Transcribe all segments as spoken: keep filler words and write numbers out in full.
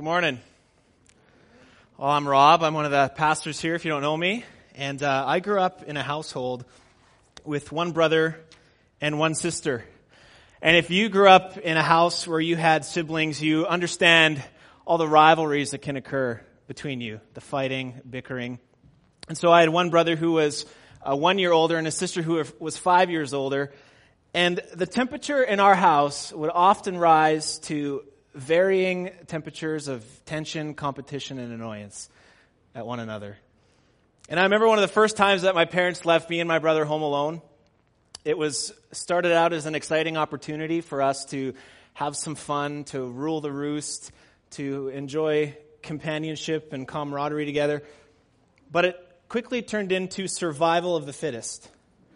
Good morning. Well, I'm Rob. I'm one of the pastors here, if you don't know me. And uh, I grew up in a household with one brother and one sister. And if you grew up in a house where you had siblings, you understand all the rivalries that can occur between you, the fighting, bickering. And so I had one brother who was uh, one year older and a sister who was five years older. And the temperature in our house would often rise to varying temperatures of tension, competition, and annoyance at one another. And I remember one of the first times that my parents left me and my brother home alone. It was started out as an exciting opportunity for us to have some fun, to rule the roost, to enjoy companionship and camaraderie together. But it quickly turned into survival of the fittest.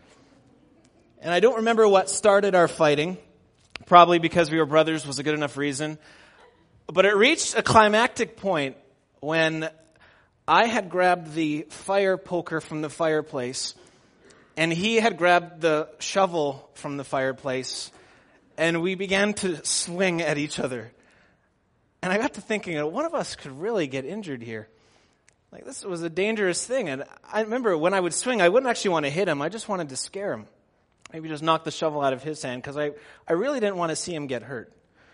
And I don't remember what started our fighting. Probably because we were brothers was a good enough reason. But it reached a climactic point when I had grabbed the fire poker from the fireplace and he had grabbed the shovel from the fireplace and we began to swing at each other. And I got to thinking, one of us could really get injured here. Like, this was a dangerous thing. And I remember when I would swing, I wouldn't actually want to hit him. I just wanted to scare him. Maybe just knock the shovel out of his hand because I, I really didn't want to see him get hurt.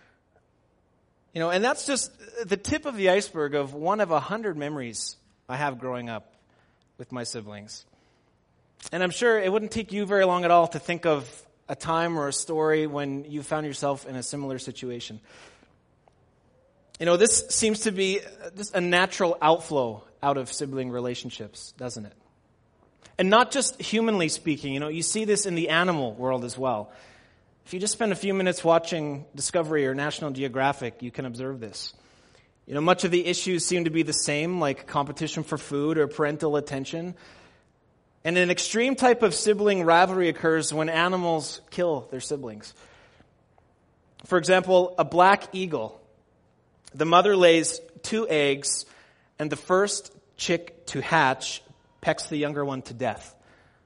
You know, and that's just the tip of the iceberg of one of a hundred memories I have growing up with my siblings. And I'm sure it wouldn't take you very long at all to think of a time or a story when you found yourself in a similar situation. You know, this seems to be just a natural outflow out of sibling relationships, doesn't it? And not just humanly speaking, you know, you see this in the animal world as well. If you just spend a few minutes watching Discovery or National Geographic, you can observe this. You know, much of the issues seem to be the same, like competition for food or parental attention. And an extreme type of sibling rivalry occurs when animals kill their siblings. For example, a black eagle. The mother lays two eggs, and the first chick to hatch pecks the younger one to death.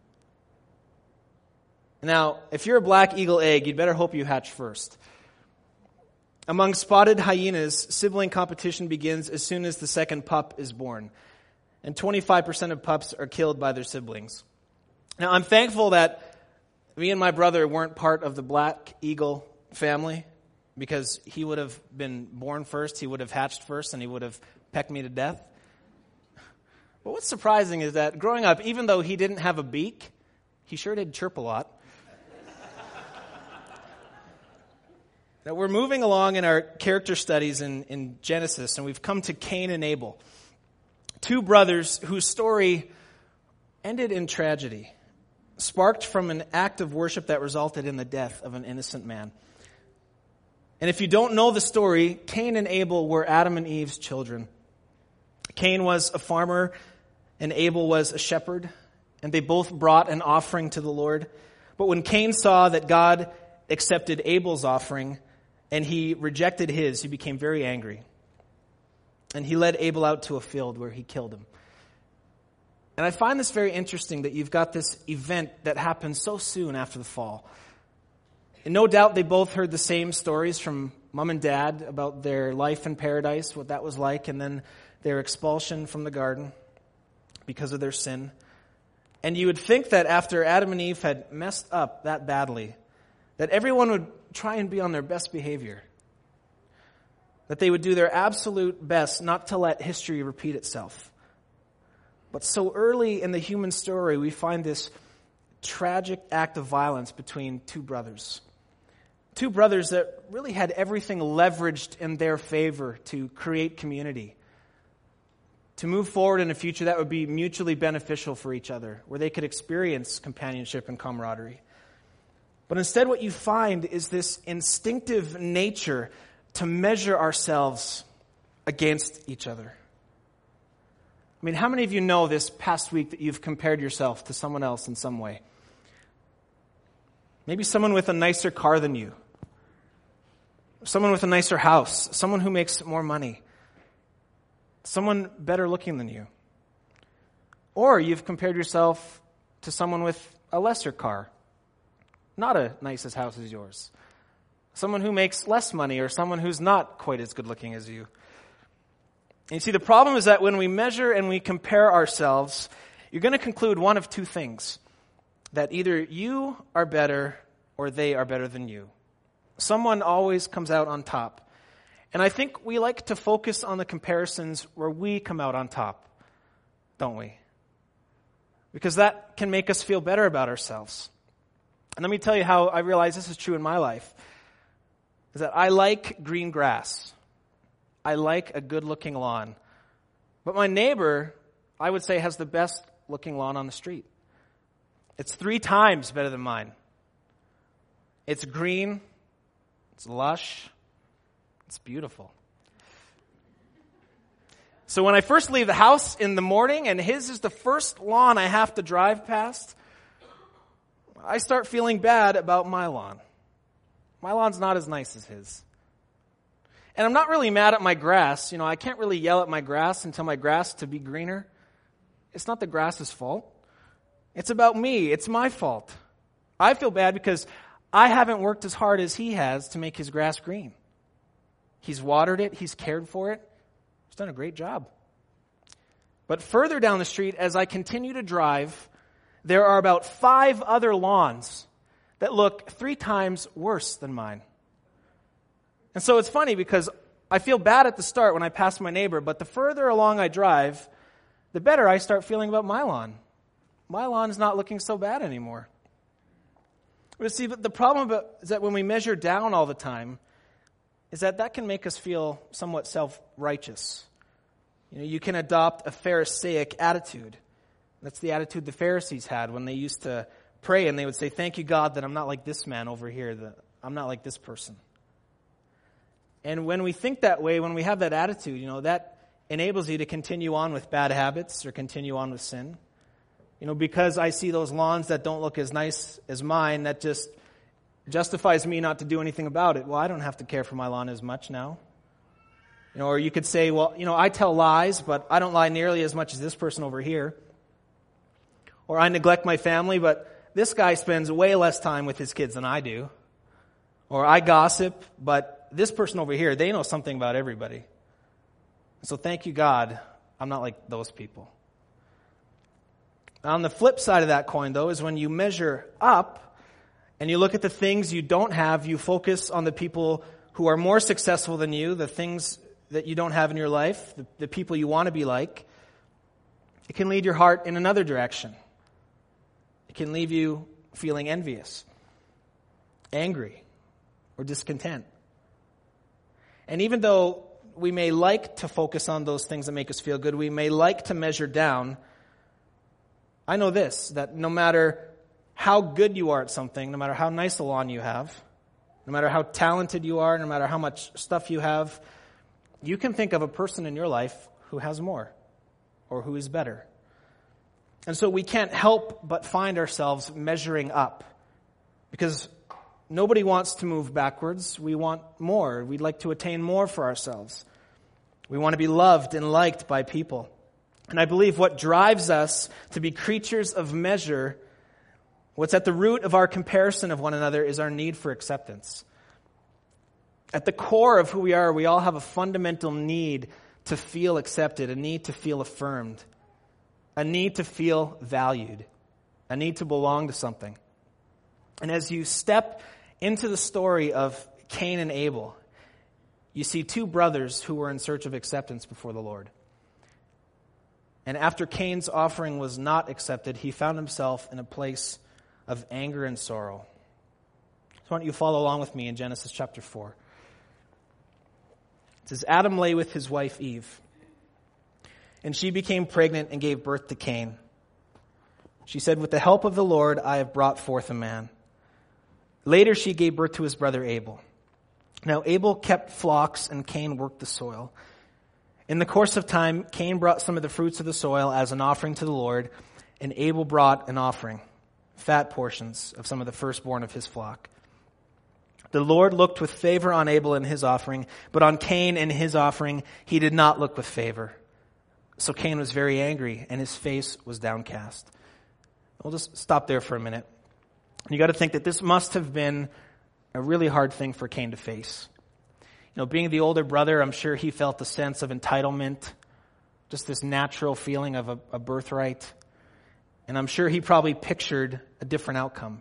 Now, if you're a black eagle egg, you'd better hope you hatch first. Among spotted hyenas, sibling competition begins as soon as the second pup is born. And twenty-five percent of pups are killed by their siblings. Now, I'm thankful that me and my brother weren't part of the black eagle family because he would have been born first, he would have hatched first, and he would have pecked me to death. But what's surprising is that growing up, even though he didn't have a beak, he sure did chirp a lot. Now, we're moving along in our character studies in, in Genesis, and we've come to Cain and Abel, two brothers whose story ended in tragedy, sparked from an act of worship that resulted in the death of an innocent man. And if you don't know the story, Cain and Abel were Adam and Eve's children. Cain was a farmer and Abel was a shepherd, and they both brought an offering to the Lord. But when Cain saw that God accepted Abel's offering and he rejected his, he became very angry. And he led Abel out to a field where he killed him. And I find this very interesting that you've got this event that happened so soon after the fall. And no doubt they both heard the same stories from mom and dad about their life in paradise, what that was like, and then their expulsion from the garden because of their sin. And you would think that after Adam and Eve had messed up that badly, that everyone would try and be on their best behavior. That they would do their absolute best not to let history repeat itself. But so early in the human story, we find this tragic act of violence between two brothers. Two brothers that really had everything leveraged in their favor to create community. To move forward in a future that would be mutually beneficial for each other, where they could experience companionship and camaraderie. But instead what you find is this instinctive nature to measure ourselves against each other. I mean, how many of you know this past week that you've compared yourself to someone else in some way? Maybe someone with a nicer car than you. Someone with a nicer house. Someone who makes more money. Someone better looking than you. Or you've compared yourself to someone with a lesser car. Not a nice as house as yours. Someone who makes less money or someone who's not quite as good looking as you. And you see, the problem is that when we measure and we compare ourselves, you're going to conclude one of two things. That either you are better or they are better than you. Someone always comes out on top. And I think we like to focus on the comparisons where we come out on top, don't we? Because that can make us feel better about ourselves. And let me tell you how I realize this is true in my life. Is that I like green grass. I like a good-looking lawn. But my neighbor, I would say, has the best-looking lawn on the street. It's three times better than mine. It's green. It's lush. It's beautiful. So when I first leave the house in the morning and his is the first lawn I have to drive past, I start feeling bad about my lawn. My lawn's not as nice as his. And I'm not really mad at my grass. You know, I can't really yell at my grass and tell my grass to be greener. It's not the grass's fault. It's about me. It's my fault. I feel bad because I haven't worked as hard as he has to make his grass green. He's watered it. He's cared for it. He's done a great job. But further down the street, as I continue to drive, there are about five other lawns that look three times worse than mine. And so it's funny because I feel bad at the start when I pass my neighbor, but the further along I drive, the better I start feeling about my lawn. My lawn is not looking so bad anymore. But see, the problem about, is that when we measure down all the time, is that that can make us feel somewhat self-righteous. You know, you can adopt a Pharisaic attitude. That's the attitude the Pharisees had when they used to pray and they would say, "Thank you, God, that I'm not like this man over here, that I'm not like this person." And when we think that way, when we have that attitude, you know, that enables you to continue on with bad habits or continue on with sin. You know, because I see those lawns that don't look as nice as mine, that just justifies me not to do anything about it. Well, I don't have to care for my lawn as much now. You know, or you could say, well, you know, I tell lies, but I don't lie nearly as much as this person over here. Or I neglect my family, but this guy spends way less time with his kids than I do. Or I gossip, but this person over here, they know something about everybody. So thank you, God, I'm not like those people. On the flip side of that coin, though, is when you measure up and you look at the things you don't have, you focus on the people who are more successful than you, the things that you don't have in your life, the, the people you want to be like, it can lead your heart in another direction. It can leave you feeling envious, angry, or discontent. And even though we may like to focus on those things that make us feel good, we may like to measure down, I know this, that no matter how good you are at something, no matter how nice a lawn you have, no matter how talented you are, no matter how much stuff you have, you can think of a person in your life who has more or who is better. And so we can't help but find ourselves measuring up because nobody wants to move backwards. We want more. We'd like to attain more for ourselves. We want to be loved and liked by people. And I believe what drives us to be creatures of measure, what's at the root of our comparison of one another, is our need for acceptance. At the core of who we are, we all have a fundamental need to feel accepted, a need to feel affirmed, a need to feel valued, a need to belong to something. And as you step into the story of Cain and Abel, you see two brothers who were in search of acceptance before the Lord. And after Cain's offering was not accepted, he found himself in a place of anger and sorrow. So why don't you follow along with me in Genesis chapter four. It says, Adam lay with his wife Eve, and she became pregnant and gave birth to Cain. She said, "With the help of the Lord, I have brought forth a man." Later she gave birth to his brother Abel. Now Abel kept flocks and Cain worked the soil. In the course of time, Cain brought some of the fruits of the soil as an offering to the Lord, and Abel brought an offering, fat portions of some of the firstborn of his flock. The Lord looked with favor on Abel and his offering, but on Cain and his offering he did not look with favor. So Cain was very angry, and his face was downcast. We'll just stop there for a minute. You got to think that this must have been a really hard thing for Cain to face. You know, being the older brother, I'm sure he felt a sense of entitlement, just this natural feeling of a, a birthright. And I'm sure he probably pictured a different outcome.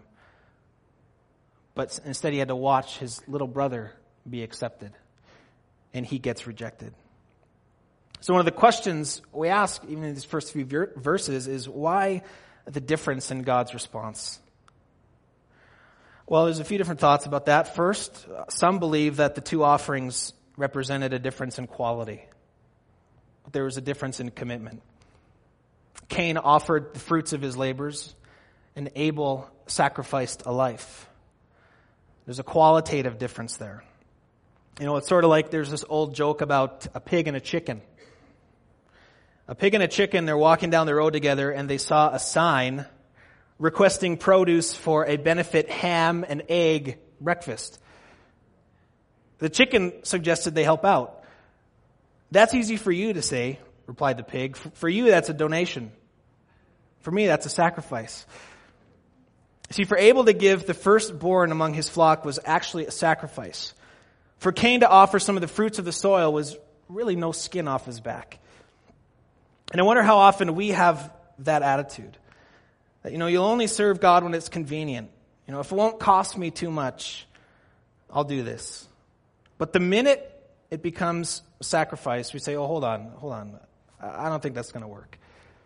But instead he had to watch his little brother be accepted. And he gets rejected. So one of the questions we ask, even in these first few ver- verses, is why the difference in God's response? Well, there's a few different thoughts about that. First, some believe that the two offerings represented a difference in quality. There was a difference in commitment. Cain offered the fruits of his labors, and Abel sacrificed a life. There's a qualitative difference there. You know, it's sort of like there's this old joke about a pig and a chicken. A pig and a chicken, they're walking down the road together, and they saw a sign requesting produce for a benefit ham and egg breakfast. The chicken suggested they help out. That's easy for you to say, replied the pig. For you, that's a donation. For me, that's a sacrifice. See, for Abel to give the firstborn among his flock was actually a sacrifice. For Cain to offer some of the fruits of the soil was really no skin off his back. And I wonder how often we have that attitude. That, you know, you'll only serve God when it's convenient. You know, if it won't cost me too much, I'll do this. But the minute it becomes a sacrifice, we say, oh, hold on, hold on. I don't think that's going to work.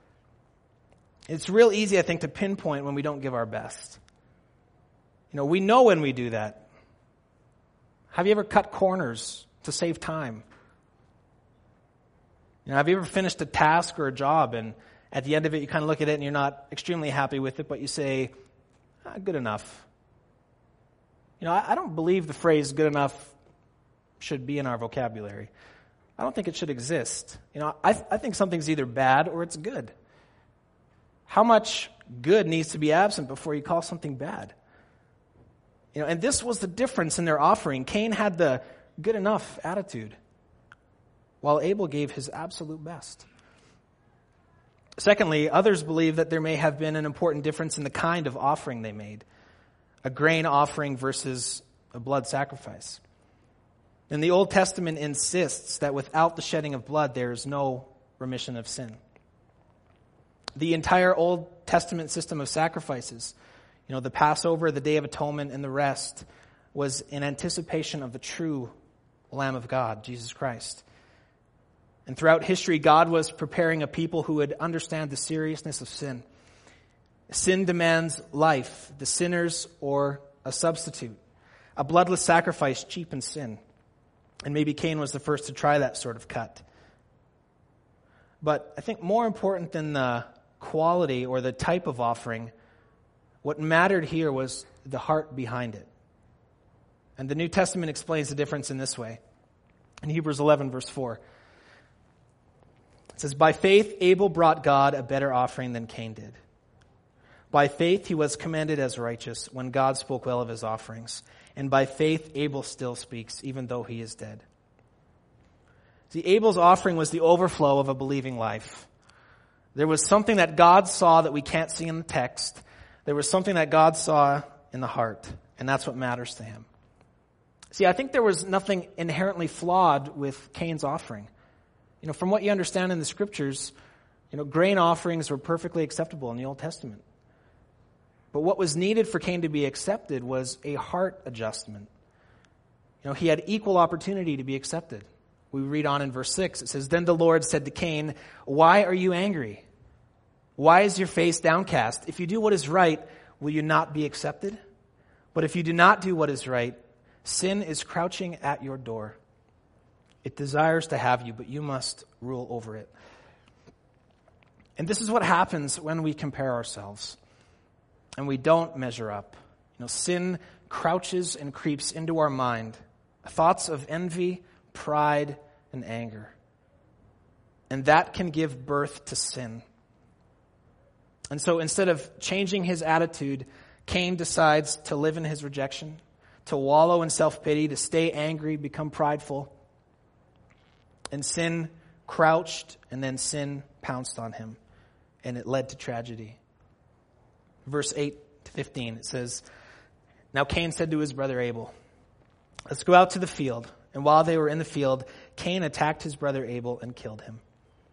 It's real easy, I think, to pinpoint when we don't give our best. You know, we know when we do that. Have you ever cut corners to save time? You know, have you ever finished a task or a job, and at the end of it, you kind of look at it and you're not extremely happy with it, but you say, ah, good enough. You know, I, I don't believe the phrase good enough should be in our vocabulary. I don't think it should exist. You know, I, I think something's either bad or it's good. How much good needs to be absent before you call something bad? You know, and this was the difference in their offering. Cain had the good enough attitude, while Abel gave his absolute best. Secondly, others believe that there may have been an important difference in the kind of offering they made. A grain offering versus a blood sacrifice. And the Old Testament insists that without the shedding of blood, there is no remission of sin. The entire Old Testament system of sacrifices, you know, the Passover, the Day of Atonement, and the rest, was in anticipation of the true Lamb of God, Jesus Christ. And throughout history, God was preparing a people who would understand the seriousness of sin. Sin demands life, the sinners or a substitute. A bloodless sacrifice cheapens sin. And maybe Cain was the first to try that sort of cut. But I think more important than the quality or the type of offering, what mattered here was the heart behind it. And the New Testament explains the difference in this way. In Hebrews eleven, verse four, it says, by faith Abel brought God a better offering than Cain did. By faith he was commended as righteous when God spoke well of his offerings. And by faith Abel still speaks, even though he is dead. See, Abel's offering was the overflow of a believing life. There was something that God saw that we can't see in the text. There was something that God saw in the heart, and that's what matters to him. See, I think there was nothing inherently flawed with Cain's offering. You know, from what you understand in the scriptures, you know, grain offerings were perfectly acceptable in the Old Testament. But what was needed for Cain to be accepted was a heart adjustment. You know, he had equal opportunity to be accepted. We read on in verse six, it says, then the Lord said to Cain, why are you angry? Why is your face downcast? If you do what is right, will you not be accepted? But if you do not do what is right, sin is crouching at your door. It desires to have you, but you must rule over it. And this is what happens when we compare ourselves and we don't measure up. You know, sin crouches and creeps into our mind. Thoughts of envy, pride, and anger. And that can give birth to sin. And so instead of changing his attitude, Cain decides to live in his rejection, to wallow in self-pity, to stay angry, become prideful. And sin crouched, and then sin pounced on him, and it led to tragedy. Verse eight to fifteen, it says, now Cain said to his brother Abel, let's go out to the field. And while they were in the field, Cain attacked his brother Abel and killed him.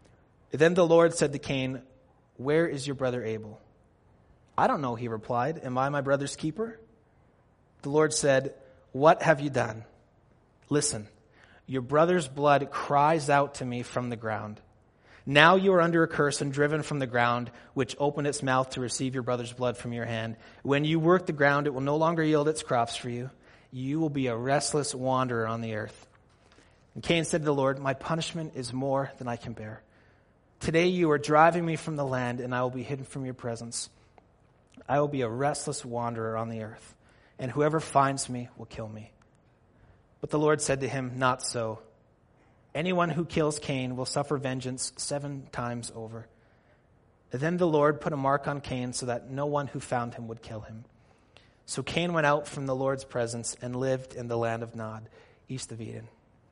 Then the Lord said to Cain, "Where is your brother Abel?" "I don't know," he replied. "Am I my brother's keeper?" The Lord said, "What have you done? Listen, your brother's blood cries out to me from the ground. Now you are under a curse and driven from the ground, which opened its mouth to receive your brother's blood from your hand. When you work the ground, it will no longer yield its crops for you. You will be a restless wanderer on the earth." And Cain said to the Lord, "My punishment is more than I can bear. Today you are driving me from the land, and I will be hidden from your presence. I will be a restless wanderer on the earth, and whoever finds me will kill me." But the Lord said to him, "Not so. Anyone who kills Cain will suffer vengeance seven times over." Then the Lord put a mark on Cain so that no one who found him would kill him. So Cain went out from the Lord's presence and lived in the land of Nod, east of Eden.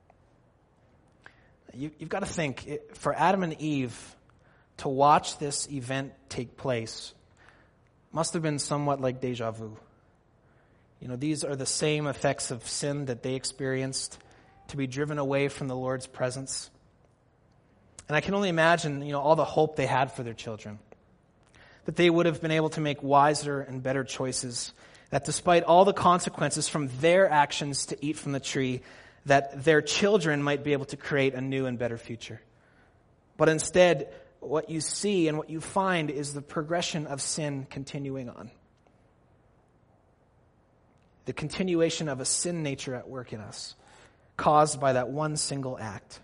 You, you've got to think, it, for Adam and Eve to watch this event take place must have been somewhat like deja vu. You know, these are the same effects of sin that they experienced, to be driven away from the Lord's presence. And I can only imagine, you know, all the hope they had for their children, that they would have been able to make wiser and better choices, that despite all the consequences from their actions to eat from the tree, that their children might be able to create a new and better future. But instead, what you see and what you find is the progression of sin continuing on. The continuation of a sin nature at work in us, caused by that one single act.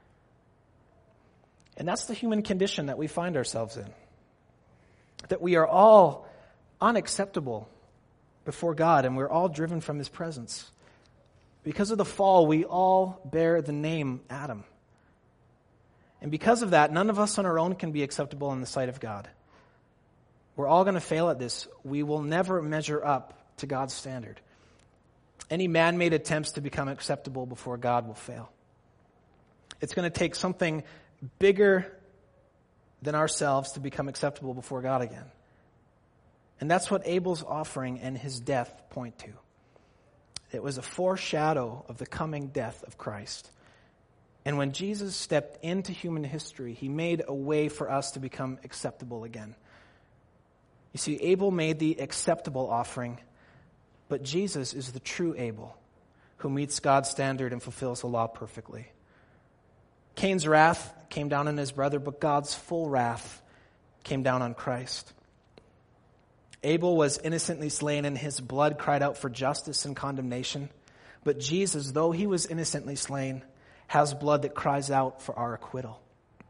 And that's the human condition that we find ourselves in. That we are all unacceptable before God, and we're all driven from His presence. Because of the fall, we all bear the name Adam. And because of that, none of us on our own can be acceptable in the sight of God. We're all going to fail at this. We will never measure up to God's standard. Any man-made attempts to become acceptable before God will fail. It's going to take something bigger than ourselves to become acceptable before God again. And that's what Abel's offering and his death point to. It was a foreshadow of the coming death of Christ. And when Jesus stepped into human history, He made a way for us to become acceptable again. You see, Abel made the acceptable offering, but Jesus is the true Abel, who meets God's standard and fulfills the law perfectly. Cain's wrath came down on his brother, but God's full wrath came down on Christ. Abel was innocently slain, and his blood cried out for justice and condemnation. But Jesus, though He was innocently slain, has blood that cries out for our acquittal.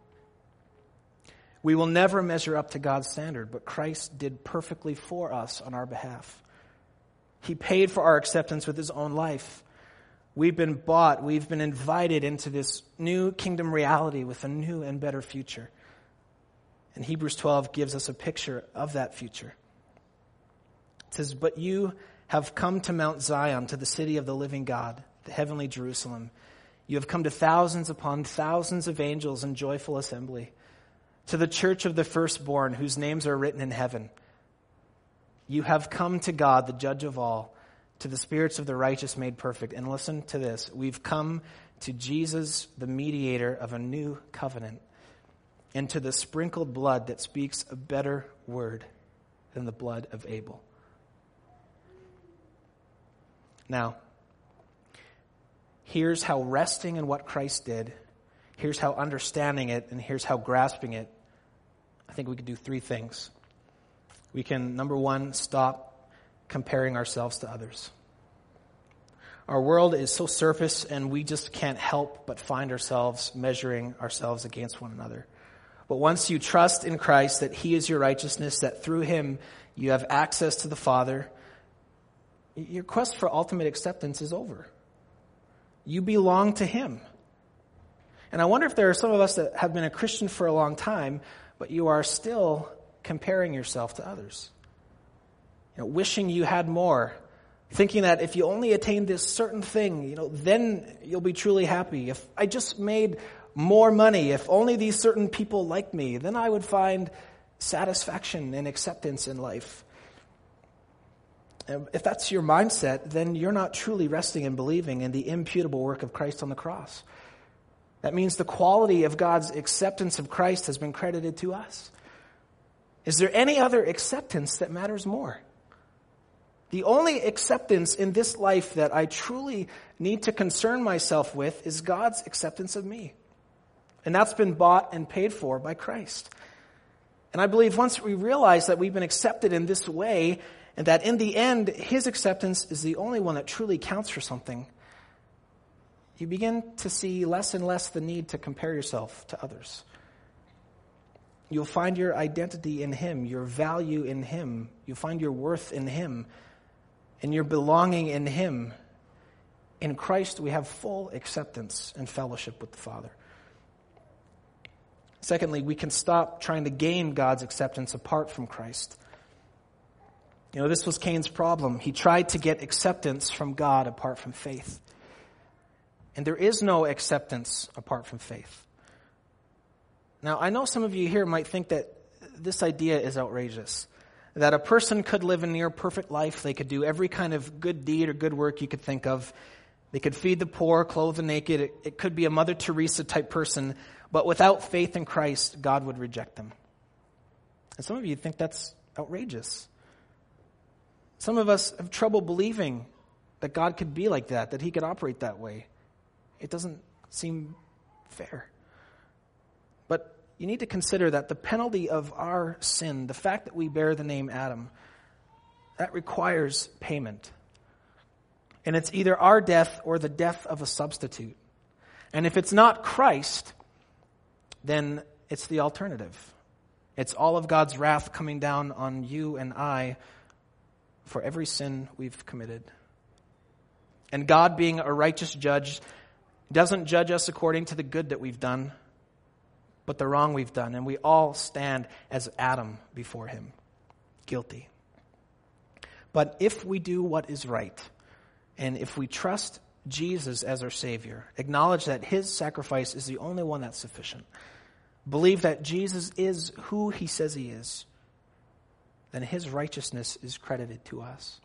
We will never measure up to God's standard, but Christ did perfectly for us on our behalf. He paid for our acceptance with His own life. We've been bought, we've been invited into this new kingdom reality with a new and better future. And Hebrews twelve gives us a picture of that future. It says, "But you have come to Mount Zion, to the city of the living God, the heavenly Jerusalem. You have come to thousands upon thousands of angels in joyful assembly, to the church of the firstborn, whose names are written in heaven. You have come to God, the judge of all, to the spirits of the righteous made perfect." And listen to this. We've come to Jesus, the mediator of a new covenant, and to the sprinkled blood that speaks a better word than the blood of Abel. Now, here's how resting in what Christ did, here's how understanding it, and here's how grasping it, I think we could do three things. We can, number one, stop comparing ourselves to others. Our world is so surface, and we just can't help but find ourselves measuring ourselves against one another. But once you trust in Christ that He is your righteousness, that through Him you have access to the Father, your quest for ultimate acceptance is over. You belong to Him. And I wonder if there are some of us that have been a Christian for a long time, but you are still comparing yourself to others. You know, wishing you had more, thinking that if you only attain this certain thing, you know, then you'll be truly happy. If I just made more money, if only these certain people liked me, then I would find satisfaction and acceptance in life. If that's your mindset, then you're not truly resting and believing in the imputable work of Christ on the cross. That means the quality of God's acceptance of Christ has been credited to us. Is there any other acceptance that matters more? The only acceptance in this life that I truly need to concern myself with is God's acceptance of me. And that's been bought and paid for by Christ. And I believe once we realize that we've been accepted in this way, and that in the end, His acceptance is the only one that truly counts for something, you begin to see less and less the need to compare yourself to others. You'll find your identity in Him, your value in Him. You'll find your worth in Him, and your belonging in Him. In Christ, we have full acceptance and fellowship with the Father. Secondly, we can stop trying to gain God's acceptance apart from Christ. You know, this was Cain's problem. He tried to get acceptance from God apart from faith. And there is no acceptance apart from faith. Now, I know some of you here might think that this idea is outrageous. That a person could live a near perfect life. They could do every kind of good deed or good work you could think of. They could feed the poor, clothe the naked. It, it could be a Mother Teresa type person. But without faith in Christ, God would reject them. And some of you think that's outrageous. Some of us have trouble believing that God could be like that, that He could operate that way. It doesn't seem fair. But you need to consider that the penalty of our sin, the fact that we bear the name Adam, that requires payment. And it's either our death or the death of a substitute. And if it's not Christ, then it's the alternative. It's all of God's wrath coming down on you and I for every sin we've committed. And God, being a righteous judge, doesn't judge us according to the good that we've done, but the wrong we've done. And we all stand as Adam before Him, guilty. But if we do what is right, and if we trust Jesus as our Savior, acknowledge that His sacrifice is the only one that's sufficient, believe that Jesus is who He says He is, then His righteousness is credited to us.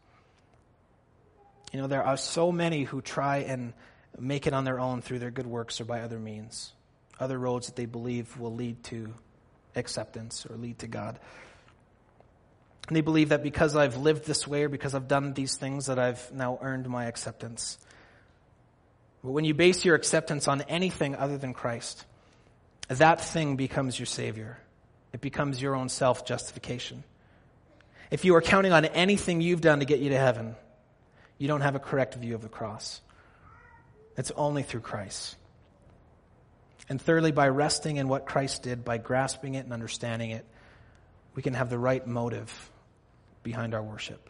You know, there are so many who try and make it on their own through their good works or by other means, other roads that they believe will lead to acceptance or lead to God. And they believe that because I've lived this way or because I've done these things that I've now earned my acceptance. But when you base your acceptance on anything other than Christ, that thing becomes your Savior. It becomes your own self-justification. If you are counting on anything you've done to get you to heaven, you don't have a correct view of the cross. It's only through Christ. And thirdly, by resting in what Christ did, by grasping it and understanding it, we can have the right motive behind our worship.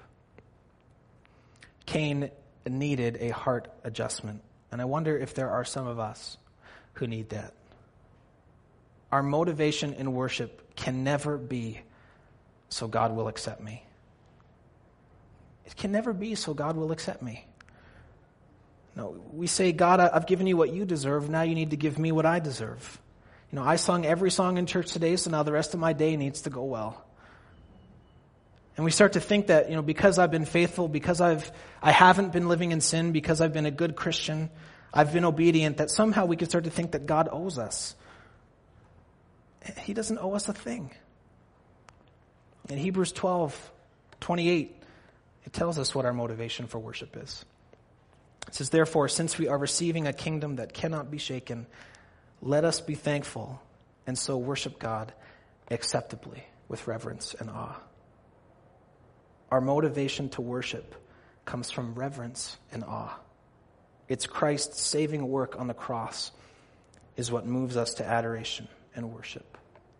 Cain needed a heart adjustment, and I wonder if there are some of us who need that. Our motivation in worship can never be so God will accept me. It can never be so God will accept me. No, we say, God, I've given you what you deserve. Now you need to give me what I deserve. You know, I sung every song in church today, so now the rest of my day needs to go well. And we start to think that, you know, because I've been faithful, because I've, I haven't been living in sin, because I've been a good Christian, I've been obedient, that somehow we can start to think that God owes us. He doesn't owe us a thing. In Hebrews twelve twenty-eight, it tells us what our motivation for worship is. It says, therefore, since we are receiving a kingdom that cannot be shaken, let us be thankful and so worship God acceptably with reverence and awe. Our motivation to worship comes from reverence and awe. It's Christ's saving work on the cross is what moves us to adoration and worship.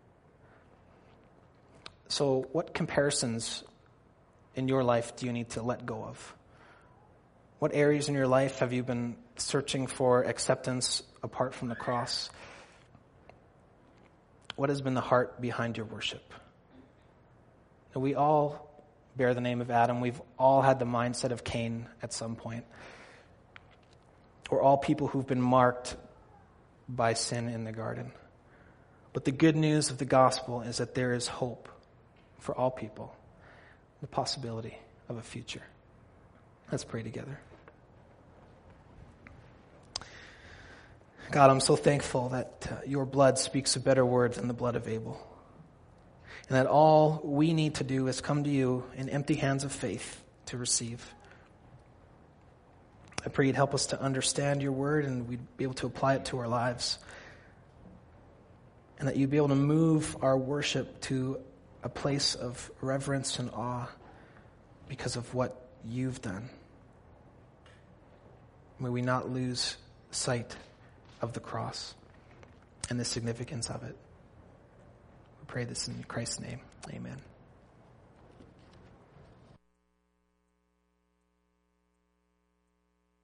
So what comparisons in your life do you need to let go of? What areas in your life have you been searching for acceptance apart from the cross? What has been the heart behind your worship? We all bear the name of Adam. We've all had the mindset of Cain at some point. We're all people who've been marked by sin in the garden. But the good news of the gospel is that there is hope for all people, the possibility of a future. Let's pray together. God, I'm so thankful that uh, your blood speaks a better word than the blood of Abel. And that all we need to do is come to you in empty hands of faith to receive. I pray you'd help us to understand your word and we'd be able to apply it to our lives. And that you'd be able to move our worship to a place of reverence and awe because of what you've done. May we not lose sight of the cross and the significance of it. We pray this in Christ's name. Amen.